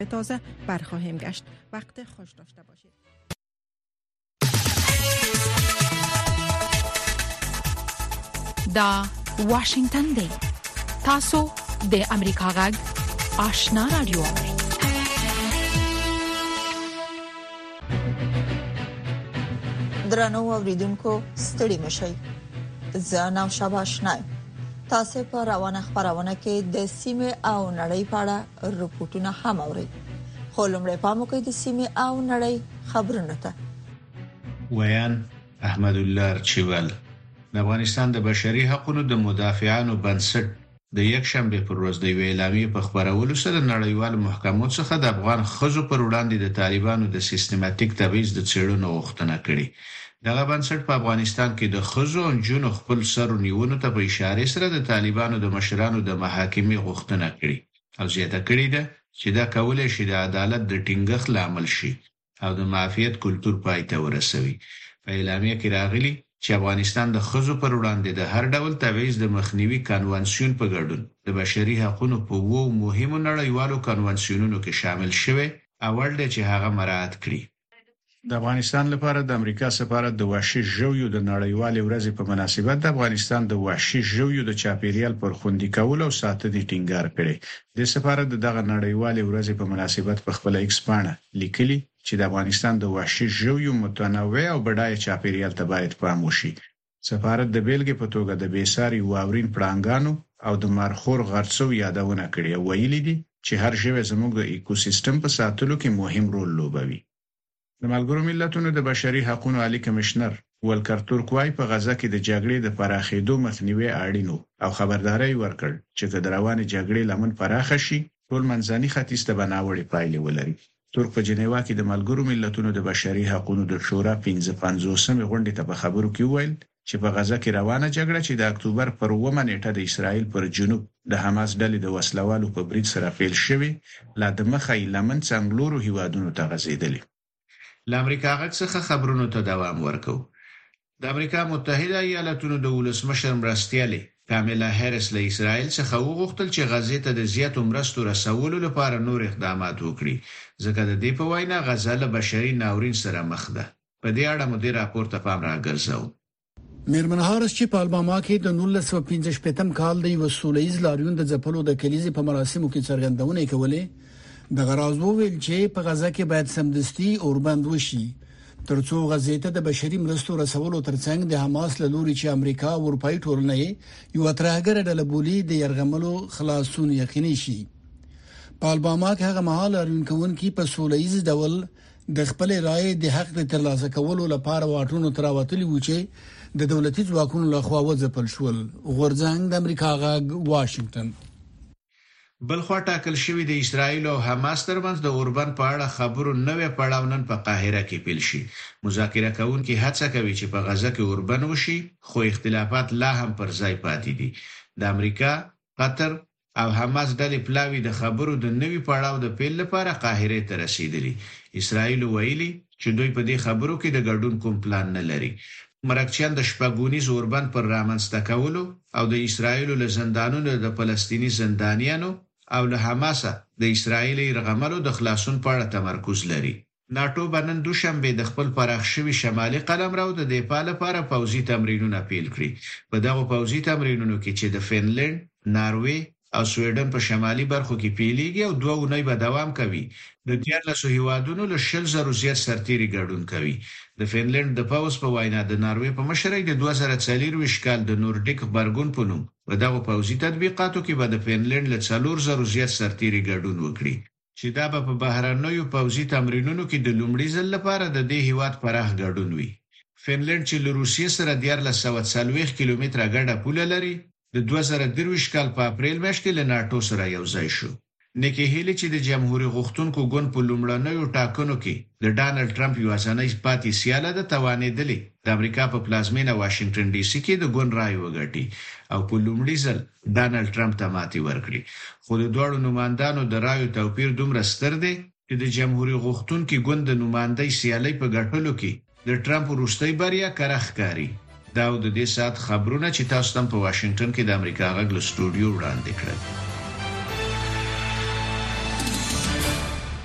تازه برخواهیم گشت. وقت خوش داشته باشید. دا واشنگتن دی. تاسو د امریکا غږ آشنا رادیو. درنو اوریدونکو ستړي مشئ. زه نو شاباشنای. تاسو په روانه خبرونه کې د سیمه او نړۍ په اړه رپورټونه هم اورئ. خو لمړی پام وکړئ د سیمه او نړۍ خبرونه ته. ویان احمد الله چوال د افغانستان د بشري حقوقو د مدافعانو بنسټ د یک شنبه پر ورځ د اعلامیې په خبرولو سره نړیوال محکمو څخه د افغان خزو پر وړاندې د طالبانو د سیستماتیک تبعیض د څېړنو غوښتنه کړې. دغه بنسټ په افغانستان کې د خزو او جنونو خپل سر نیونو ته په اشاره سره د طالبانو د مشرانو د محاکمې غوښتنه کړې او زیاته کړې ده چې دا کولای شي د عدالت د ټینګښت لامل شي او د معافیت کلتور پای ته ورسوي. په اعلامیه کې راغلي چې افغانستان د خزو پر وړاندې د هر ډول تبعیض د مخنیوي کنوانسیون په ګډون د بشري حقوقو په وو مهمو نړیوالو کنوانسیونونو کې شامل شوی او ورته چې هغه مراعات کړي. د افغانستان لپاره د امریکا سفارت د وحشي ژویو د نړیوالې ورځې په مناسبت د افغانستان د وحشي ژویو د چاپیریال پر خوندي کول او ساتنې ټینګار کړي. د سفارت دغه نړیوالې ورځې په مناسبت په خپل ایکس پاڼه لیکلي چې د افغانستان د وحشي ژویو متنوع او بډایه چاپیریال ته باید پام وشي. سفارت د بیلګې په توګه د بیساري واورین پړانګانو او د مارخور غرڅو یادونه کړې او ویلي دي چې هر ژوی زموږ د ایکوسیستم په ساتلو کې مهم رول لوبوي. د ملګرو ملتونو د بشري حقوقو عالی کمشنر ولکر ترکوای په غزا کې د جګړې د پراخېدو مخنیوي اړینو او خبرداري ورکړ چې د روانې جګړې لمن پراخه شي ټول منځني ختیځ ته بناوړي پایلې ولري. ترک په جنیوا کې د ملګرو ملتونو د بشري حقوقو د شورا 55مې غونډې ته په خبرو کې وویل چې په غزا کې روانه جګړه چې د اکتوبر پر 1 نیټه د اسرایل پر جنوب د حماس ډلې د وسلوالو په برید سره پیل شوې لا د مخې لمن څنګلورو هیوادونو ته غځېدلې. د امریکا غږ څخه خبرونو ته دوام ورکو. د امریکا متحده ایالاتونو د ولسمشر مرستیالي کاملا هریس له اسرایل څخه وغوښتل چې غزې ته د زیاتو مرستو رسولو لپاره نور اقدامات وکړي ځکه د دې په وینا غزه له بشري ناورین سره مخ ده. په دې اړه مدیر راپور ته پام راګرځاو. میرمن هارس چې په الاباما کې د 1915 کال د وسولېز لاریون د ځپلو د کلیزې په مراسمو کې څرګندونه کولې د غراض وویل چې په غزه کې باید سمدستي اوربند وشي ترڅو غزې ته د بشري مرستو رسولو ترڅنګ د حماس له لوري چې امریکا او اروپאי ټولنه یو ترهګر ډله بولی د يرغملو خلاصون یقیني شي. په الاباما کې هغه مهال اړینکون کې په سولېز ډول د خپل رائے د حق ترلاسه کولو لپاره واټونو تراوتلی و چې د دولتي ځواکونو لخوا وځپل شول. غورځنګ د امریکا غږ واشنگټن. بلخوا ټاکل شوی د اسرایل او حماس ترمنځ د اوربن په اړه خبرو نوې پړاو نن په قاهره کې پیل شي. مذاکره کوونکي هڅه کوي چې په غزه کې اوربن وشي خو اختلافات لا هم پر ځای پاتې دي. د امریکا، قطر او حماس ډلې پلاوی د خبرو د نوې پړاو د پیل لپاره قاهره ته رسیدلي. اسرایل ویلي چې دوی په دې خبرو کې د ګډون کوم پلان نه لري. مرکچیان د شپږونیز اوربن پر رامنځته کولو او د اسرایل له زندانونو د فلسطینی زندانیانو او له حماس د اسرایلی رغملو د خلاصون په اړه تمرکز لري. ناتو بنن دوشنبه د خپل پراخ شوی شمالي قلمرو د دفاع لپاره پوځي تمرینونه پیل کړي. په دغه پوځي تمرینونو کې چې د فنلند، ناروې او سویډن په شمالي برخو کې پیلېږي او 2 اونۍ به دوام کوي. د 13 هیوادونو له 10,000 زیات سرتیري ګډون کوي. د فنلند د پوځ په وینا د ناروې په مشرۍ د 2024 کال د نورډیک برګون په نوم په دغه پوځي تطبیقاتو کې به د فنلند له 4,000 زیات سرتیري ګډون وکړي چې دا به په بهرنیو پوځي تمرینونو کې د لومړي ځل لپاره د دې هیواد پراخ ګډون وي. فنلند چې له روسیې سره 1440 کیلومتره ګډه پوله لري د 2023 کال په اپریل میاشت کې له ناتو سره یو ځای شو. نیکی هیلی چې د جمهوریت غوښتونکو ګوند په لومړنیو ټاکنو کې د ډانلډ ټرمپ یو ځاني پاتې سیاله د توانېدلې د امریکا په پلازمینه واشنگټن ډي سي کې د ګوند رائے وګټي او په لومړي ځل ډانلډ ټرمپ ته ماتې ورکړي. خو د دوړو نمائندانو د رائے توپیر دومره ستر دی چې د جمهوریت غوښتونکو ګوند د نمائندۍ سیالي په ګټلو کې د ټرمپ وروستۍ بریا کرخ کاری. دا د دې سات خبرونه چې تاسو تم په واشنگټن کې د امریکا غږ له سټوډیو وړاندې کړل.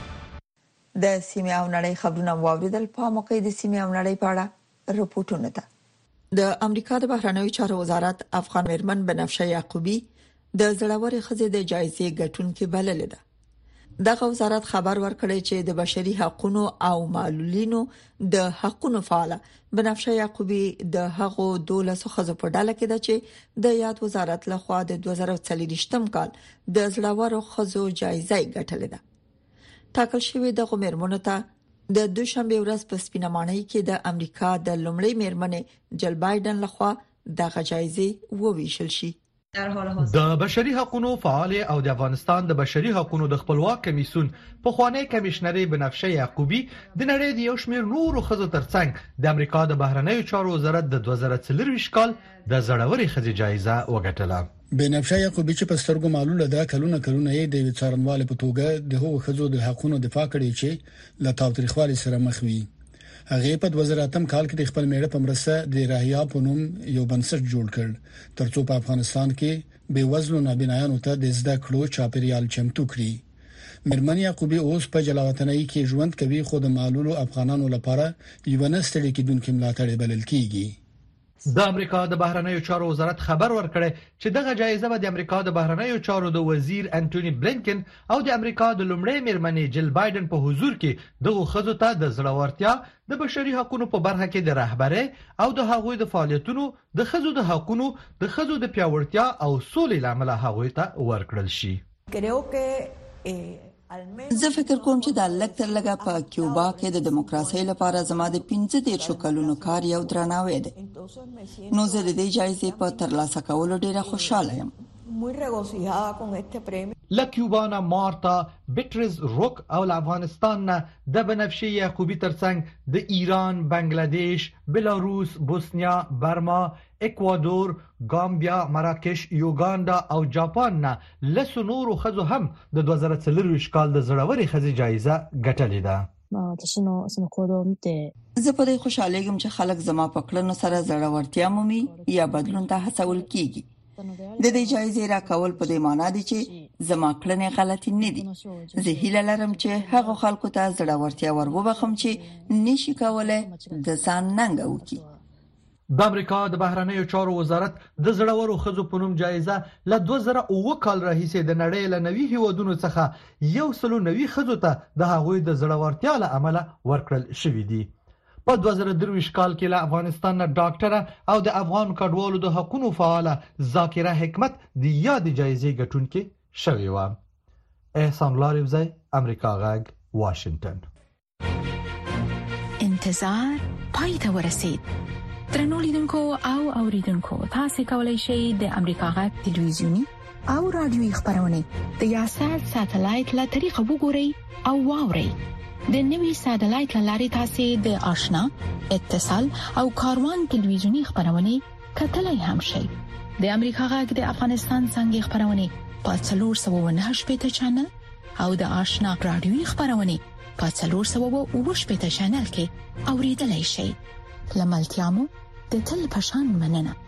د سیمه او نړۍ خبرونه واوریدل. په موقع د سیمه او نړۍ په اړه رپورټونه ده. د امریکا د بهرنیو چارو وزارت افغان میرمن بنفشه یعقوبی د زړورې ښځې د جایزې ګټونکې بللې ده. دغه وزارت خبر ورکړی چې د بشري حقوقو او معلولینو د حقوقو فعال بنفشه یعقوبی د هغو 12 ښځو په ډله کې ده چې د یاد وزارت لخوا د 2024 کال د زړورو ښځو جایزه ګټلې ده. ټاکل شوی د میرمنو ته د دوشنبه ورځ په سپینمانۍ کې د امریکا د لومړۍ میرمنې جل بایدن لخوا دغه جایزه وویشل شي. د بشري حقوقو فعال او د افغانستان د بشري حقوقو د خپلواک کمیسیون په خوانی کمشنري بنفشه یعقوبی د نړۍ د یو شمېر نورو ښځو ترڅنګ د امریکا د بهرنیو چارو وزارت د 2024 کال د زړورې ښځې جایزه وګټله. بنفشه یعقوبی چې په سترګو معلومه ده کلونه یې د څارنوال په توګه د هغو ښځو د حقوقو دفاع کړې چې له تاوتریخوالي سره مخ وي. هغه په 2008 کال کې د خپل میړه په مرسته د راهیا په نوم یو بنسټ جوړ کړ ترڅو په افغانستان کې بې وزلو نابینایانو ته د زده کړو چاپیریال چمتو کړي. میرمن یعقوبی اوس په جلاوطنۍ کې ژوند کوي خو د معلولو افغانانو لپاره یو نستړي کېدونکو ملاتړ بلل کیږي. د امریکا د بهرنیو چارو وزارت خبر ورکړی چې دغه جایزه به د امریکا د بهرنیو چارو د وزیر انټونی بلینکن او د امریکا د لومړۍ میرمنې جل بایدن په حضور کې دغه ښځو ته د زړورتیا د بشري حقوقو په برخه کې د رهبرۍ او د هغوی د فعالیتونو د ښځو د حقوقو د ښځو د پیاوړتیا او سولې لامل هغوی ته ورکړل شي. زه فکر کوم چې د لږ تر لږه په کیوبا کې د دیموکراسي لپاره زما د 15 کلونو کار یو درناوی دی. نو زه د دې جایزې په ترلاسه کولو ډیره خوشاله یم. لکیوبانا مارتا بیټریز روک او افغانستان د بنفشه یعقوبی ترڅنګ د ایران، بنگلاديش، بلاروس، بوسنیا، برما، اکوادور، گامبیا، مراکش، یوګاندا او جاپان نه لسو نورو ښځو هم د 2024 کال د زړورې ښځې جایزه ګټلې ده. زه په دې خوشاله یم چې خلک زما په کړنو سره زړورتیا مومي یا بدلون ته هڅول کیږي. د دې جایزې راکول په دې معنی دی چې زما کړنې غلطي نه دي. زه هیله لرم چې هغه خلکو ته زړورتیا ورغوبخم چې نشي کولای د ځان ننګ وکړي. د امریکا د بهرنیو چارو وزارت د زړورو ښځو په نوم جایزه له 2009 کال راهیسې د نړۍ له 90 هیوادونو څخه 190 ښځو ته د هغوی د زړورتیا له امله ورکړل شوې دي. په 2023 کال کې له افغانستان نه ډاکټره او د افغان کډوالو د حقوقو فعاله ذاکره حکمت د یاد جایزې ګټونکې شوې و. احسان لاریوزی، امریکا غږ، واشنگټن. انتظار پای ته ورسید. درنو لیدونکو او اوریدونکو، تاسو کولی شئ د امریکا غږ ټلویزیونی او رادیوي خبرونه د یاشر ساتلایت له طریقو وګورئ او واورئ. د نوي ساتلایت لارې تاسو د آشنا، اتصال او کاروان ټلویزیونی خبرونه کتلای هم شئ. د امریکا غږ د افغانستان څنګه خبرونه په 498 چینل او د آشنا رادیوي خبرونه په 428 چینل کې اوریدلای شئ. لملتيامو د تل پشان مننه.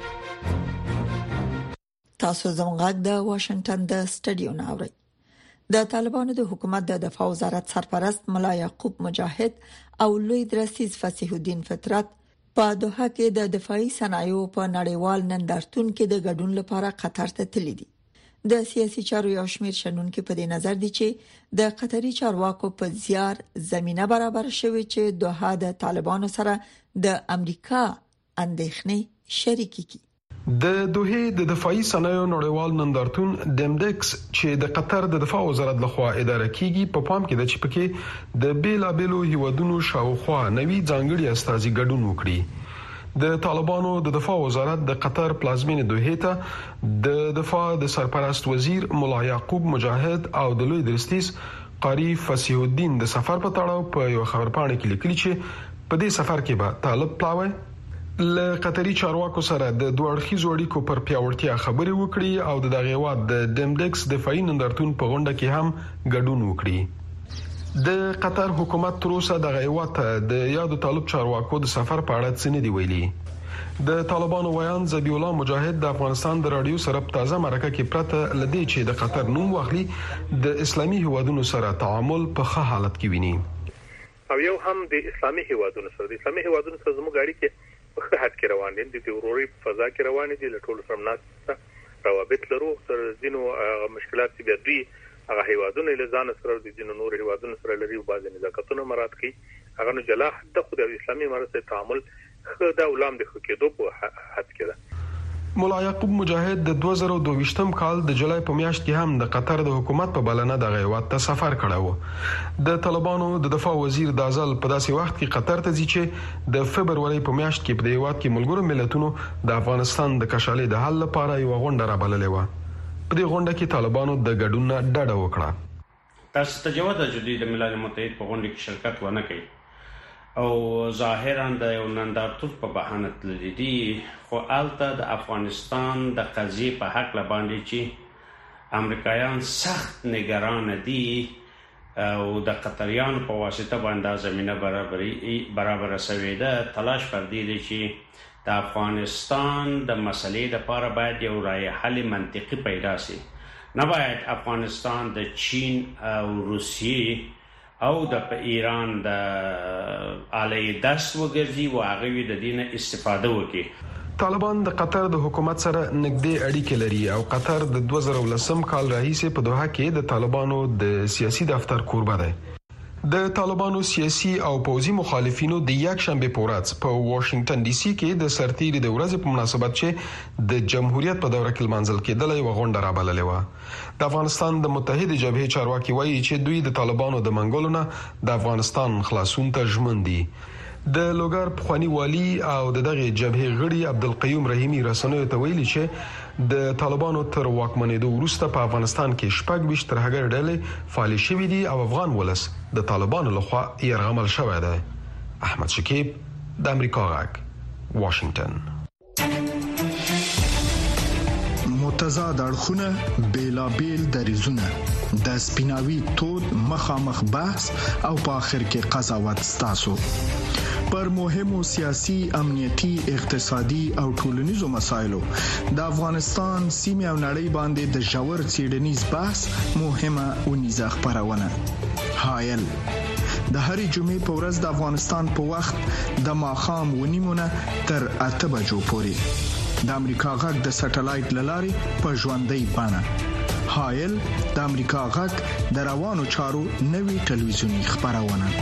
تاسو زموږ د واشنگټن د سټډیو ناوړئ. د طالبانو د حکومت د دفاع وزارت سرپرست ملا یعقوب مجاهد او لوی درسیز فصیح الدین فطرت په دوحه کې د دفاعي صنایعو په نړیوال نندارتون کې د ګډون لپاره قطر ته تللي دي. د سیاسي چارو یو شمېر شنونکو په دې نظر دي چې د قطري چارواکو په زیار زمينه برابر شوي چې دوحه د طالبانو سره د امریکا اندېښنې شریکي کی. د دوحه د دفاعي صنایعو نړیوال نندارتون دمډکس چې د قطر د دفاع وزارت لخوا اداره کیږي په پام کې د چپکه د بیلابلو هیوادونو شاوخوا نوي ځانګړي استازي ګډون وکړي. د طالبانو د دفاع وزارت د قطر پلازمینه دوحه ته د دفاع د سرپرست وزیر مولا یعقوب مجاهد او د لوی درستیز قاری فصیح الدین د سفر په تړاو په یو خبرپاڼه کې لیکلي چې په دې سفر کې به طالب پلاوی له قطري چارواکو سره د دوه اړخیزو اړیکو پر پیاوړتیا خبرې وکړي او د دغه واد د دمډکس دفاعي نندارتون په غونډه کې هم ګډون وکړي. د قطر حکومت تر اوسه د غیوات د یادو طالب چارواکو د سفر په اړه څه نه دی ویلي. د طالبانو ویان ذبیح الله مجاهد د افغانستان د رادیو سره په تازه مرکه کې پرته لدی چې د قطر نوم واخلي د اسلامي هیوادونو سره تعامل په ښه حالت کې ویني او یو هم د اسلامي هیوادونو سره زموږ اړیکې په ښه حد کې روان دي د وروري په فضا کې روان دي له ټولو سره مناسب روابط لرو تر ځینو مشکلات چې بیا دوی هغه هیوادونو له ځان سره د ځینو نور هیوادونو سره لري او بعض نزاکتونه مراعات کوي هغه نو جلا د خدای اسلامي مرسته تعامل خو د اولام د خکېدو په حد کې ده مولا یعقوب مجاهد د 2022م کال د جولای په میاشت کې هم د قطر د حکومت په بلنه د هیواد ته سفر کړو د طالبانو د دفاع وزیر دازل په داسې وخت کې قطر ته ځي چې د فبرवरी په میاشت کې په هیواد کې ملګرو ملتونو د افغانستان د کشالې د حل لپاره یو غونډه را بللې و په دې غونډه کې طالبانو د ګډون نه ډډه وکړه تاسو ته جواب د جدي د ملل متحد په غونډه کې شرکت ونه کړي او ظاهرا د یو نندارتون په بهانه تللی دي خو الته د افغانستان د قضیې په حق لباندې چې امریکایان سخت نگران دي او د قطریانو په واسطه باندې زمينه برابر شوې ده تلاش پر دي چې د افغانستان د مسلې لپاره باید یو رای حل منطقي پیدا شي نه باید افغانستان د چین او روسیې او د ایران د علی دست وګرځي او هغه د دینه استفاده وکړي طالبان د قطر د حکومت سره نږدې اړیکې لري او قطر د 2010 کال راهیسې په دوحه کې د طالبانو د سیاسي دفتر کوربه دی د طالبانو سیاسي او پوځي مخالفینو د یک شنبه په ورځ په واشنگټن ډي سي کې د سرتیري د ورځې په مناسبت چې د جمهوریت په دوره کې لمانځل کېدل یو غونډه را بللې و د افغانستان د متحده جبهې چارواکي وایي چې دوی د طالبانو د منګولو نه د افغانستان خلاصون ته ژمن دي د لوګر پخوانی والی او دغه جبهې غړي عبدالقیوم رحیمی رسنیو ته ویلي چې د طالبانو تر واکمنېدو وروسته په افغانستان کې شپږ ویشت ترهګر ډلې فعال شوې دي او افغان ولس د طالبانو لخوا يرغمل شوی دی احمد شکیب د امریکا غږ واشنگټن متضاد اړخونه بیلابیل دریزونه د سپیناوي تود مخامخ بحث او په اخر کې قضاوت ستاسو پر مهمو سیاسي امنیتي اقتصادي او ټولنیزو مسایلو د افغانستان سیمه او نړۍ باندې د ژور څېړنیز بحث مهمه ونیزه خبرونه حایل د هرې جمعې په ورځ د افغانستان په وخت د ماخام ونیمونه تر 8 بجو پورې د امریکا غږ د سټلایټ للارې په ژوندۍ بانه حایل د امریکا غږ د روانو چارو نوي ټلویزیونی خبرونه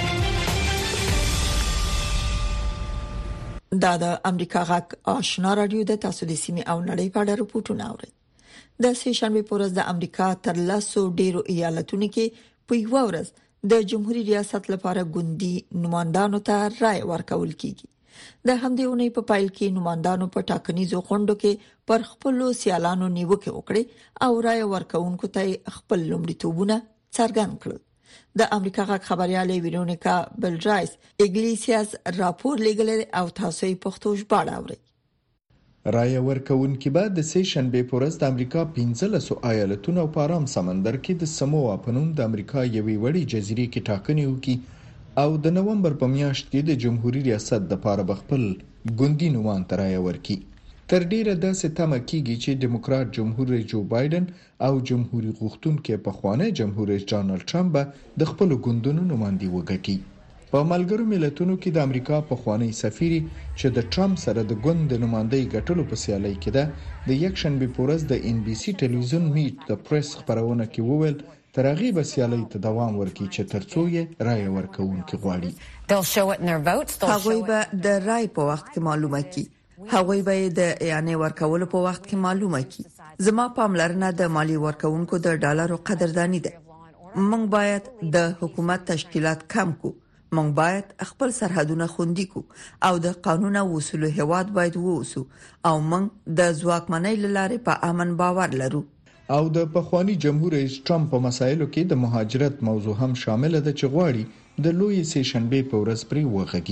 دا د امریکا غږ آشنا رادیو د تاسو د سیمې او نړۍ په اړه راپورټونه اوري د سه شنبه په ورځ د امریکا تر لاسو ډیرو ایالتونو کې په یو ورځ د جمهوریت ریاست لپاره ګوندي نمائندانو ته رائے ورکول کیږي د همدې اونۍ په پایل کې نمائندانو په ټاکنیزو غونډو کې پر خپل سیالانو نیوکه وکړه او رائے ورکوونکو ته خپل لومړیتوبونه څرګند کړل د امریکا غږ خبرياله ویرونیکا بلډرایس ایګلیسیاس راپور لګل او تاسو یې پښتو ژباړه اوري رائے ورکوونکي بعد د سه شنبه په ورځ د امریکا 15 ایالتونو په آرام سمندر کې د سموا په نوم د امریکا یوې وړې جزیرې کې ټاکنې وکړي او د نومبر په میاشت کې د جمهوریت ریاست د لپاره بخپل ګوندي نومان تر رائے ورکړي تر ډیره د ستمه کېږي چې دیموکرات جمهور رئیس جو بایدن او جمهوریت غوښتونکو په خوانه جمهور رئیس ډانلډ ټرمپ د خپل ګوندونو نمائندګي وکړي په ملګرو ملتونو کې د امریکا په خواني سفیر چې د ټرمپ سره د ګوند د نمائندګۍ ګټلو په سیالي کې ده د یک شنبه په ورځ د ان بي سي ټلویزیون میټ د پریس خبرونه کې وویل ترغیب سیالي ته دوام ورکړي چې ترڅو یې رائے ورکوونکي غواړي هغوی به د رائے په وخت کې معلومه کړي هغوی به د اعانې ورکولو په وخت کې معلومه کړي زما پاملرنه د مالی ورکوونکو د ډالرو قدردانی ده موږ باید د حکومت تشکیلات کم کو موږ باید خپل سرحدونه خوندي کو او د قانون او اصول هواد باید ووسو او موږ د ځواکمنۍ لاره په امن باور لرو او د پخوانی جمهور رئیس ټرمپ په مسایلو کې د مهاجرت موضوع هم شامل ده چې غواړي د لوی سه شنبه په ورځ پرې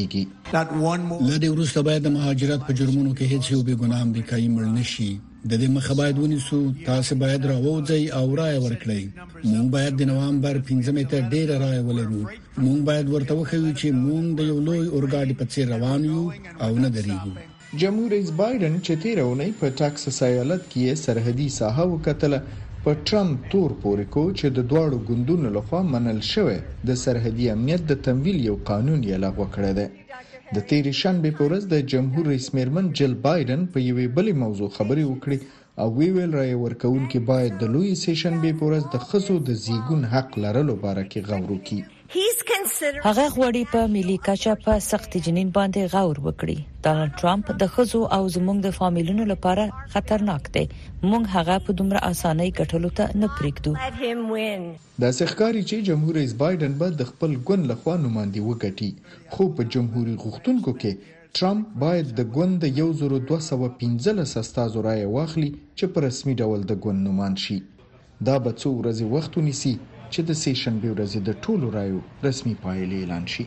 وغږیږي لدې وروسته باید د مهاجرت په جرمونو کې هیڅ یو بې ګناه امریکایي مړ نشي د دې مخه باید ونیسو تاسو باید راوځي او رائے ورکړئ موږ باید د نوامبر 15 ته ډیر رائے ولرو موږ باید ورته وخیو چې موږ د یو لوی اورګاډي په څیر روان یو او نه درېږو جمهور رئیس بایدن چې تیرونی په ټکساس ایالت کې سرحدي ساحه وکتله په ټرمپ تور پورې کو چې د دواړو ګوندونو لخوا منل شوی د سرحدي امنیت د تمویل یو قانون یې لغوه کړی دی. د تیرې شنبې په ورځ د جمهور رئیس میرمن جل بایدن په یوې بلې موضوع خبرې وکړې او ویل رای ورکوونکي باید د لوی سیشنبې په ورځ د ښځو د زیږون حق لرلو باره کې غور وکړي. هغه غوړي په ملي کچه په سخت جنین باندې غور وکړي. ډانلډ ټرمپ د ښځو او زموږ د فامیلونو لپاره خطرناک دی. موږ هغه په دومره اسانۍ ګټلو ته نه پریږدو. د ښکاری چې جمهور رئیس بایدن به د خپل ګوند لخوا نمائندګي وکړي، خو په جمهوریت غوښتونکو کې ټرمپ باید د ګوند 1215 استازو رای واخلي چې په رسمي ډول د ګوند نومان شي. دا به څو ورځې وخت ونیسي چې د سیشنبې ورځې د ټولو رایو رسمي پایلې اعلان شي.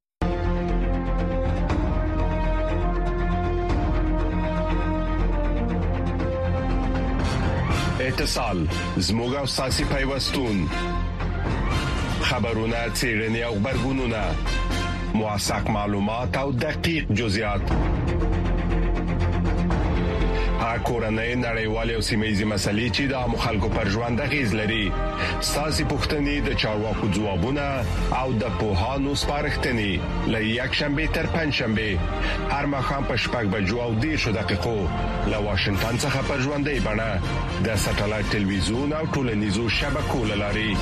اتصال زموږ او ساسي پیوستون خبرونه چیرنی او خبرګونونه موثق معلومات او دقیق جزئیات کورنۍ نړیوالې او سیمه‌یزې مسلې چې د مخالکو پر ژوند غیز لري، ساسي پوښتنې د چارواکو ځوابونه او د پوهانو سپارښتنې له یک شنبه تر پنځ شنبه هر ماښام په 6:10 له واشنگټن څخه پر ژوندۍ بڼه د ساتلایت ټلویزیون او ټولنیزو شبکو له لارې.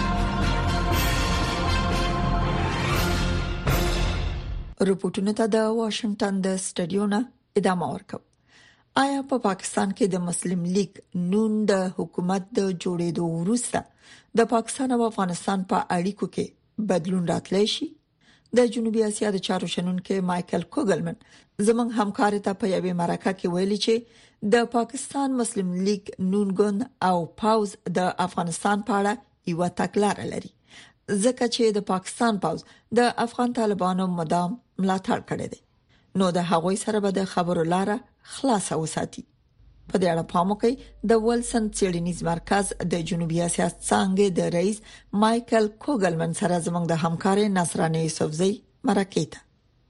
رپورټونه ته د واشنگټن د سټډیو نه ادامه ورکوي. آیا په پاکستان کې د مسلم لیگ نون د حکومت د جوړېدو وروسته د پاکستان او افغانستان په اړیکو کې بدلون راتلی شي؟ د جنوبي اسیا د چارو شنونکو مایکل کوګلمن زموږ همکار ته په یوې مرکه کې ویلي چې د پاکستان مسلم لیگ نون ګوند او پاوز د افغانستان په اړه یو تګلارې لري، ځکه چې د پاکستان پاوز د افغان طالبانو مدام ملاتړ کړی دی، نو د هغوی سره به د خبرو لاره خلاصه وساتي. په دې اړه پام وکړئ د ولسن څېړنیز مرکز د جنوبي اسیا څنګه د رئیس مایکل کوګلمن سره زموږ د همکار نصرانه یوسفزئی مرکه ته.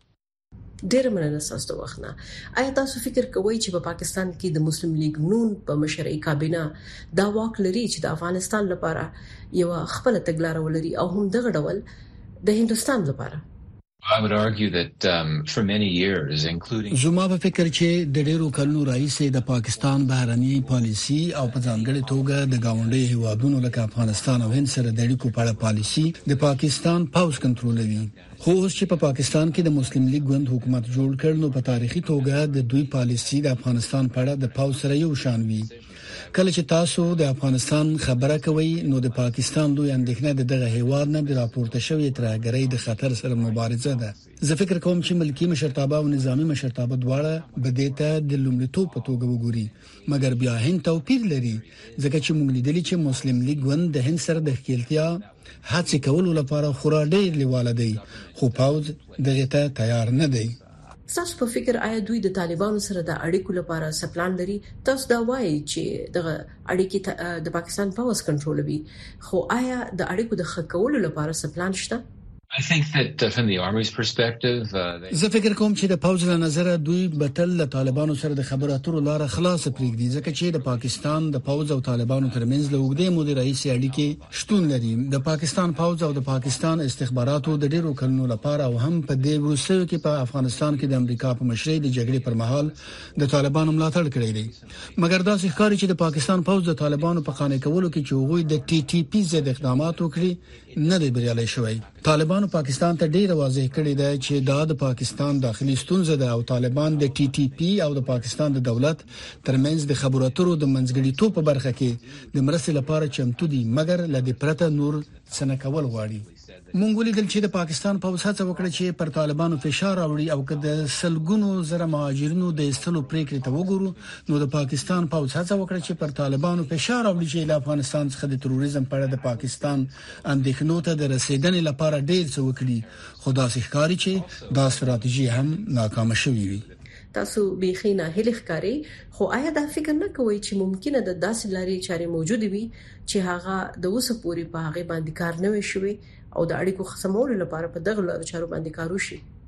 ډېر مننه تاسو وختنه. آیا تاسو فکر کوئ چې په پاکستان کې د مسلم لیگ نون په مشرۍ کابینه دا واک لري چې د افغانستان لپاره یو خپل تګلارې ولري او هم دغه ډول د هندستان لپاره؟ I would argue that for many years including زما په فکر چې د ډیرو کلونو راهیسې د پاکستان بهرنی پالیسی او په ځانګړي توګه د گاونډي هیوادونو لکه افغانستان او هند سره د اړیکو په اړه پالیسی د پاکستان پاوز کنټرولوي. خو اوس چې په پاکستان کې د مسلم لیگ ګوند حکومت جوړ کړ نو په تاریخي توګه د دوی پالیسی د افغانستان په اړه د پاوز سره یو شان وي. کله چې تاسو د افغانستان خبره کوي نو د پاکستان دوی اندېښنه دغه هیواد نه د راپورته شوی ترهګرۍ د خطر سره مبارزه ده. زه فکر کوم چې ملکی مشرتابه او نظامی مشرتابه دواړه بدیته د لومړیتوب په توګه وګوري، مګر بیا هند توپیر لري ځکه چې موږ لیدلی چې مسلم لیگ ګوند د هند سره د ښکېلتیا هڅې کولو لپاره خورا ډېر لیواله دی، خو پاوز دغه ته تیار نه دی. تاسو په فکر آیا دوی د طالبانو سره د اړیکو لپاره سپلان لري؟ تاسو دا وایي چې دغه اړیکې د پاکستان پاوز کنټرولوي، خو آیا د اړیکو د ښه کولو لپاره سپلان شته؟ I think that from the army's perspective زه فکر کوم چې د پاوز له نظره دوی بتل له طالبانو سره د خبرو اترو لار خلاص پرېږدي، ځکه چې د پاکستان د پاوز او طالبانو ترمنځ له اوږدې مودې راهیسې اړیکې شتون لري. د پاکستان پاوز او د پاکستان استخباراتو د ډیرو کلونو لپاره او هم په دې وروستیو کې په افغانستان کې د امریکا په مشرۍ د جګړې پر مهال د طالبانو ملاتړ کړی دی، مګر دا ښکاري چې د پاکستان پاوز د طالبانو په قانع کولو کې چې هغوی د ټي ټي پی ضد اقدامات وکړي نه دی بریالي شوی. طالبانو پاکستان ته ډیر واضح کړی دی چې دا د پاکستان داخلي ستونزه ده او طالبان د ټي ټي پی او د پاکستان د دولت ترمنځ د خبرو اترو د منځګړیتوب په برخه کې د مرستې لپاره چمتو دي، مګر له دې پرته نور څه نه کول غواړي. مونږ ولیدل چې د پاکستان پوځ هڅه وکړه چې پر طالبانو فشار راوړي او که د سلګونو زره مهاجرینو د ایستلو پریکړې ته وګورو نو د پاکستان پوځ هڅه وکړه چې پر طالبانو فشار راوړي چې له افغانستان څخه د تروریزم په اړه د پاکستان اندېښنو ته د رسیدنې لپاره ډېر څه وکړي، خو دا ښکاري چې دا ستراتیژي هم ناکامه شوې وي. تاسو بيخي نه هلي ښکاری، خو آیا دا فکر نه کوئ چې ممکنه د داسې لارې چارې موجود وي چې هغه د اوسه پوري په هغه باندې کار نه وشي او د اړیکو خصمولو لپاره په دغه لارو چارو باندې کار وشي؟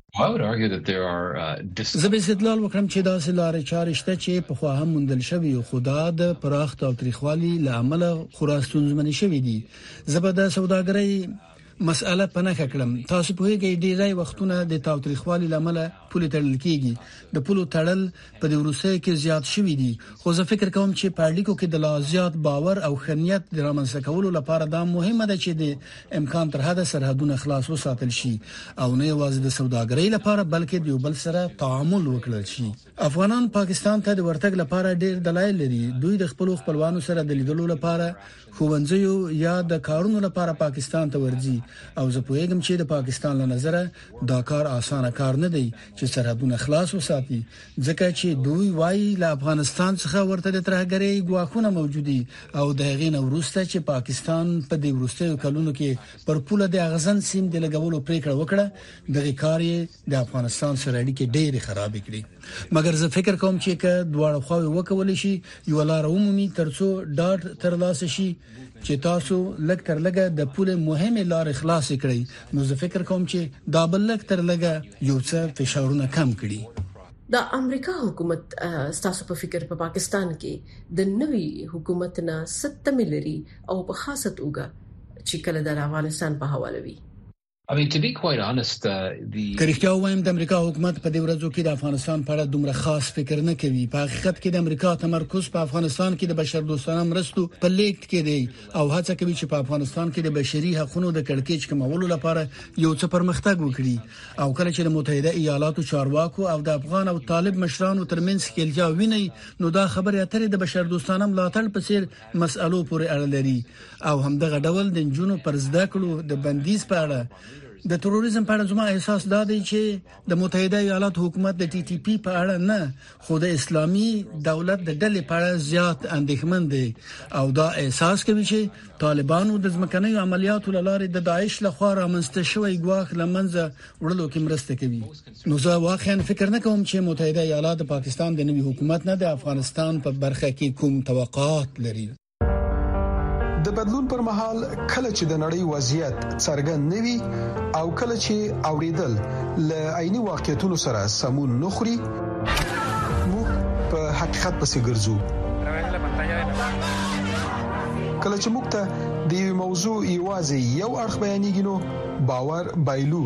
I would argue that there are زه به استدلال وکړم چې دا سلاره چارشته چې په خوا هم مندل شوی خدا د پراخ تاریخوالي لامل خراستون زمني شوی دي. زبده سوداګرۍ مسأله پنهخه کړم. تاسو په هیګي ډیری وختونه د تاریخوالي لامل پولی تړل کیږي. د پولو تړل په د روسي کې زیات شوی دي. خو زه فکر کوم چې په اړیکو کې د لازیات باور او خنیت د رامنځته کولو لپاره دا مهمه ده چې د امکان تر حد سرحدونه خلاص وساتل شي او نه یوازې د سوداګرۍ لپاره بلکې د یو بل سره تعامل وکړل شي. افغانان پاکستان ته د ورتګ لپاره ډیر دلایل لري. دوی د خپلوانو سره د لیدلو لپاره خوونځیو یا د کارونو لپاره پاکستان ته ورځي او زه پوهیږم چې د پاکستان له نظره دا کار اسانه کار نه دی چې سرحدونه خلاص وساتي ځکه چې دوی وايي له افغانستان څخه ورته د ترهګرۍ غواخونه موجودي او د هغې نو وروسته چې پاکستان په دې وروستیو کلونو کې پر پوله د اغزن سیم د لګولو پریکړه وکړه دغه کار یې د افغانستان سره اړیکې ډېر خراب کړې. مګر زه فکر کوم چې که دواړه خواوې وکول شي یو لار عمومي ترڅو ډاټ ترلاسه شي چې تاسو لږ تر لږه د پوله مهمه لار خلاص کړئ نو زه فکر کوم چې دا بل لږ تر لږه یو څه فشارونه کم کړي. د امریکا حکومت ستاسو په فکر په پاکستان کې د نوي حکومت نه ستمه لري او په خاصه توګه چې کله د افغانستان په حواله وي. I mean, to be quite honest, کرښتیا وایم د امریکا حکومت په دې ورځو کې د افغانستان په اړه دومره خاص فکر نه کوي. په حقیقت کې د امریکا تمرکز په افغانستان کې د بشر دوستانه مرستو په لیکت کې دی او هڅه کوي چې په افغانستان کې د بشري حقوقو د کړکېچ کمولو لپاره یو څه پرمختګ وکړي او کله چې د متحده ایالاتو چارواکو او د افغان او طالب مشرانو ترمنځ خلجا ویني نو دا خبره اترې د بشر دوستانه ملاتړ په څیر مسالو پورې اړه لري او همدغه ډول د جنونو پر زده کړو د بندیز په اړه د تروریزم په اړه زما احساس دا دی چې د متحده ایالاتو حکومت د ټي ټي پی په اړه نه خو د اسلامي دولت د ډلې په اړه زیات اندېښمن دي او دا احساس کوي چې طالبانو د ځمکنیو عملیاتو لاره د داعش لخوا رامنځته شوی ګواښ لمنځه وړلو کې مرسته کوي. نو زه واقعا فکر نه کوم چې متحده ایالات د پاکستان د نوي حکومت نه د افغانستان په برخه کې کوم توقعات لري. د بدلون پر مهال کله چې د نړۍ وضعیت څرګند نوي او کله چې اوریدل ل عیني واقعیتونو سره سمون نخري موږ په حقیقت پسې ګرځو. کله چې موږ ته د یو موضوع یوازې یو اړخ بیانېږي نو باور بایلو.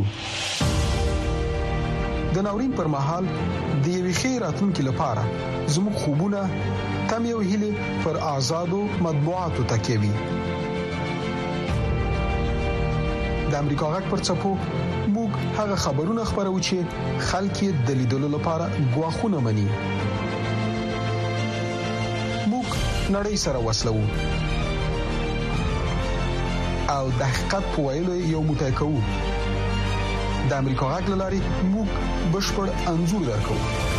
د ناورین پر مهال د یوې خیراتونکو لپاره زموږ خوبونه تم یو هیله پر آزادو مطبوعاتو تکوي. د امریکا غږ پر چپو موږ هغه خبرونه خبرو چې خلک د لیدلو لپاره غواخونه مني. موږ نړۍ سره وسلو او د حقیقت په ویلو یو موټی کوو. د امریکا غږ لاري موږ بشپړ انځور درکو.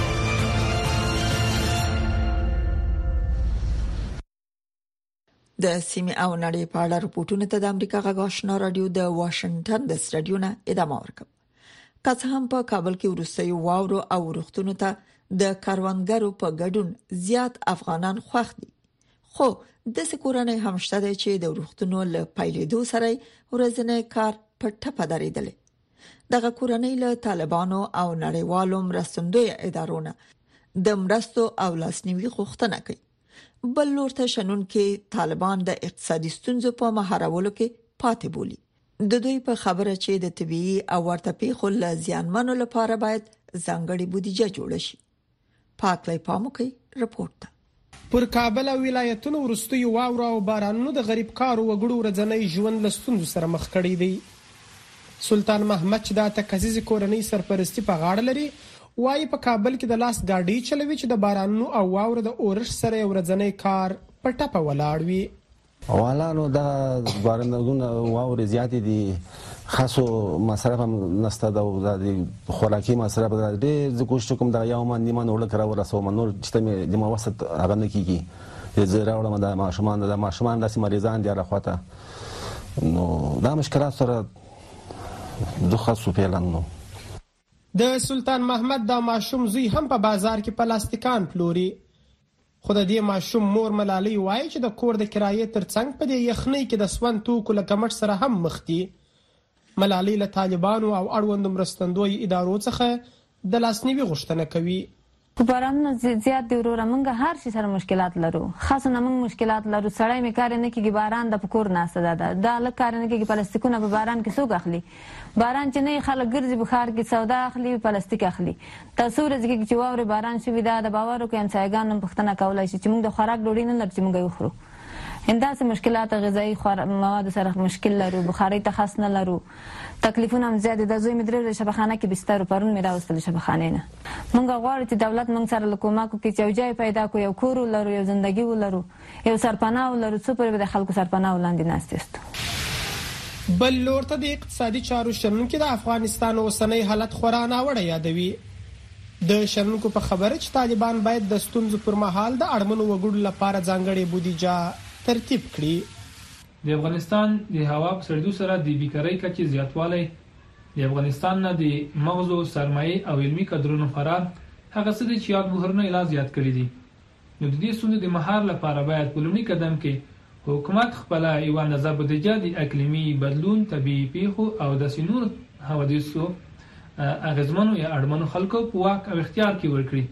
د سیمه او نړۍ په اړه راپورټونه ته د امریکا غږ آشنا رادیو د واشنگټن د سټډیو نه ادامه ورکوي. که هم په کابل کې ورسې واورو او رختونو ته د کاروانګرو په ګډون زیات افغانان خوښ دي. خو د سکورانه همشته ده چې د رختونو له پایلیدو سره ورځنی کار په ټپه درېدل. دغه کورنۍ له طالبانو او نړیوالو مرستندوی ادارونو د مرستو او لاسنیوي غوښتنه کوي. بل لور ته شنن کې طالبان د اقتصادي ستونزو په مهارولو کې پاتې بولي. د دوی په خبره چې د طبيعي او ورته پیښو له زیانمنو لپاره باید ځانګړي بودیجه جوړ شي. پاکلای پاموکي رپورت. پر کابل او ولایتونو ورستي واورو او بارانونو د غریب کارو وګړو ورځنی ژوند له ستونزو سره مخ کړي دي. سلطان محمد چې د تکزیز کورنۍ سرپرستی په غاړه لري وايي په کابل کې د لاس گاډي چلوي چې د بارانونو او واورو د اورش سره ورځنی کار په ټپه ولاړ وي. اولانو د بارانونو واوري زیات دي خاصو مصرف هم نسته د خوراکي مصرف د کوشش کوم د یوم نیمه نور کړه ورسو منور چې د موسط هغه نه کیږي د زراوړه د ماشومان د مریضان دي راخواته نو دا مشکلات سره دوه خاصو پیلانو. د سلطان محمد د ماشوم زوی هم په بازار کې پلاستیکان پلوري. خو د دې ماشوم مور ملالۍ وایي چې د کور د کرایې ترڅنګ په دې یخنۍ کې د سون توکو له کمښت سره هم مخ دي. ملالۍ له طالبانو او اړوند مرستندوی ادارو څخه د لاسنیوي غوښتنه کوي. په بارانونو زیات دی وروره، موږ هر شي سره مشکلات لرو، خاصه موږ مشکلات لرو. سړی مې کار نه کېږي، باران د پکور ناسته ده، دا لږ کار نه کېږي. پلاستیکونه په باران کې څوک اخلي؟ باران چې نه خلک ګرځي بخار کې سودا اخلي، پلاستیک اخلي. تاسو ورځ کې چې واوري باران شوی دا د باور کوي همسایګانو پښتنه کولای شي چې موږ د خوراک ډوډۍ نه لرو چې موږ یې خورو. انداسه مشکلات غذایی مواد سره مشکل لرو، بخاري ته خاص نه لرو، تکلیفونه هم زیات دي. د زوی مې درې شبخانه کې بستر پرون مې راوستل شبخانه نه. موږ غواړو چې دولت موږ سره لکوماکو کې چې ځای پیدا کو، یو کور ولرو، یو ژوندۍ ولرو، یو سرپناه ولرو، څو پر د خلکو سرپناه ولاندې ناستېست. بل لور ته د اقتصادي چارو شنونکو د افغانستان اوسنۍ حالت خورا ناوړه یادوي. د شنونکو په خبره چې طالبان باید د ستونزو پر مهال د اړمنو وګړو لپاره ځانګړې بودیجه ترتیب کړي. د افغانستان د هوا په سړېدو سره د بیکارۍ کچې زیاتوالی، د افغانستان نه د مغزو سرمایې او علمي کادرونو فرار هغه څه دي چې یاد بحرونه لا زیات کړي دي. نو د دې ستونزې د مهار لپاره باید په لومړي قدم کې حکومت خپله یوه نظر بودیجه د اقلیمي بدلون، طبیعي پیښو او داسې نور حوادثو اغېزمنو یا اړمنو خلکو په واک او اختیار کې ورکړي.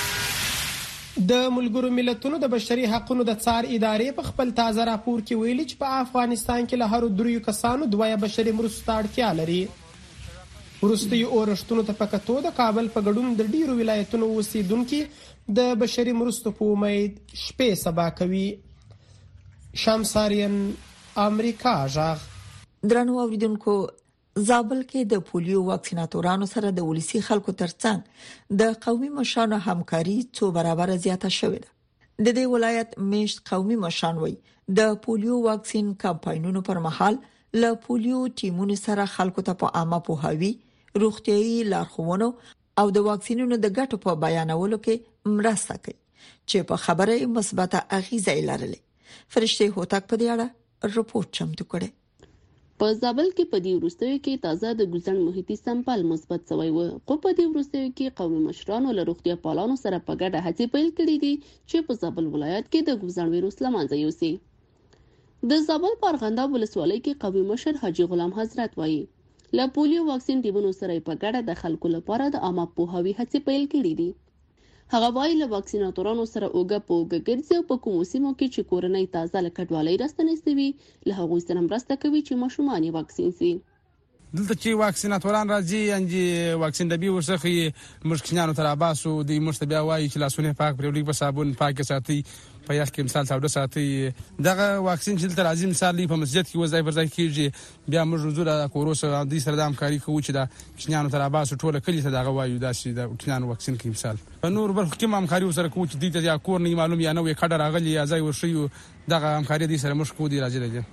د ملګرو ملتونو د بشري حقوقو د څار ادارې په خپل تازه راپور کې ویلي چې په افغانستان کې له هر 3 کسانو 2 بشري مرستو اړتیا لري. وروستیو اورښتونو ته په کتو د کابل په ګډون د ډیرو ولایتونو اوسیدونکو د بشري مرستو په امید شپې سبا کوي. شمسارین، امریکا غږ. درنو اوریدونکو، زابل کې د پولیو واکسیناتورانو سره د ولسی خلکو ترڅنګ د قومي مشرانو همکاري څو برابر زیاته شوې ده. د دې ولایت میشت قومي مشران وایي د پولیو واکسین کمپاینونو پر مهال له پولیو ټیمونو سره خلکو ته په عامه پوهاوی، روغتيایي لارښوونو او د واکسینونو د ګټو په بیانولو کې مرسته کوي چې په خبره مثبته اغیزه لري. فرشته هوتک په دې اړه رپورټ چمتو کړي. په زابل کې په دې وروستیو کې تازه د ګلزن محیطي سمپل مثبت شوی و، خو په دې وروستیو کې قومي مشرانو له روغتیا پالانو سره په ګډه هڅې پیل کړې دي چې په زابل ولایت کې د ګلزن ویروس له منځه یوسي. د زابل په ارغنداب ولسوالۍ کې قومي مشر حاجي غلام حضرت وایي له پولیو واکسین ټیمونو سره په ګډه د خلکو لپاره د عامه پوهاوي هڅې پیل کړې دي. هغه وایي له واکسیناتورانو سره اوګه په اوګه ګرځي او په کومو سیمو کې چې کورنۍ تازه له کډوالۍ راستنې شوي له هغوی سره مرسته کوي چې ماشومان یې واکسین شي. دلته چې واکسیناتوران راځي انجی واکسین ډبي ورڅخه مشکینانو تر اباسو د مرسته بیا وایي چې لاسونه پاک پرېولي، په صابون پاک ساتي، په یخ کې مثال ساده ساتي. دغه واکسین چې تر ازي مثال په مسجد کې وځي پر ځای کېږي، بیا موږ حضور کوروس د سره د همکاري کوو چې د کینانو تر اباسو ټول کلی ته دغه وایي داسې د کینانو واکسین کې مثال نور بل کوم همکاري سره کوو چې دې ته کور نه معلوم یا نو کډر راغلی یا ځای ورشيو دغه همکاري دې سره مشکو دي راځي.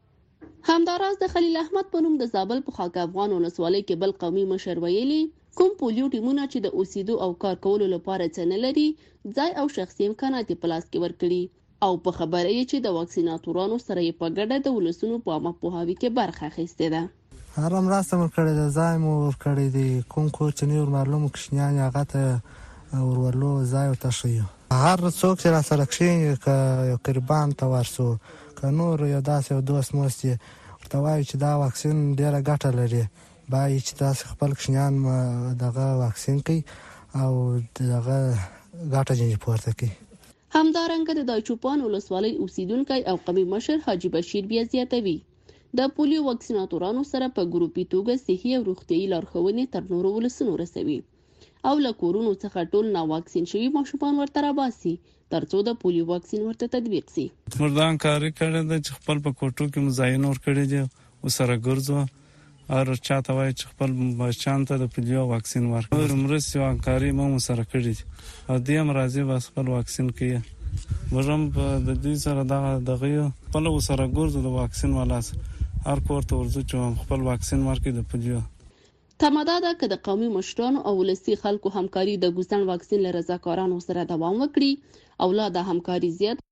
همداراز د خلیل احمد په نوم د زابل په خاک افغان ولسوالۍ کې بل قومي مشر ویلي کوم پولیو ټیمونه چې د اوسېدو او کار کولو لپاره څه نه لري ځای او شخصي امکانات په لاس کې ورکړي او په خبره یې چې د واکسیناتورانو سره یې په ګډه د ولسونو په عامه پوهاوي کې برخه اخیستې ده. هر مرسته ورکړې ده، ځای مو ورکړی دی، کوم چې نور معلومه کښنیان هغه ته ورولو ځای ورته ښیو. هر څوک چې راسره کښېني که یو قربان ته ورسو که نور یو داسې یو دوست موست یې ورته وایي چې دا واکسین ډېره ګټه لري، باید چې تاسې خپل کښنیان دغه واکسین کوي او دغه ګټه جنجي پورته کوي. همدارنګه د دایچوپان ولسوالۍ اوسیدونکی او قومي مشر حاجي بشیر بیا زیاتوي د پولیو واکسیناتورانو سره په ګروپي توګه صحي او روغتیایي لارښوونې تر نورو ولسونو رسوي او له کورونو څخه ټول نا واکسین شوي ماشومان ورته راباسي ترڅو د پولیو واکسین ورته تطبیق شي. مردان کاری کړی دی چې خپل په کوټو کې مزاین ور کړی دي او سره ګرځو او چاته وایي چې خپل بچیان ته د پولیو واکسین ورکړي. مرستې او همکاري مو سره کړي دي او دې هم راځي بس خپل واکسین کوي. موږ هم د دې سره دغه خپل سره ګرځو د واکسین والا هر کور ته ورځو چې خپل واکسین ورکړي د پولیو. تماده ده که د قومي مشرانو او ولسي خلکو همکاري د ګوزن واکسین له رضاکارانو سره دوام وکړي او لا د همکاري زیات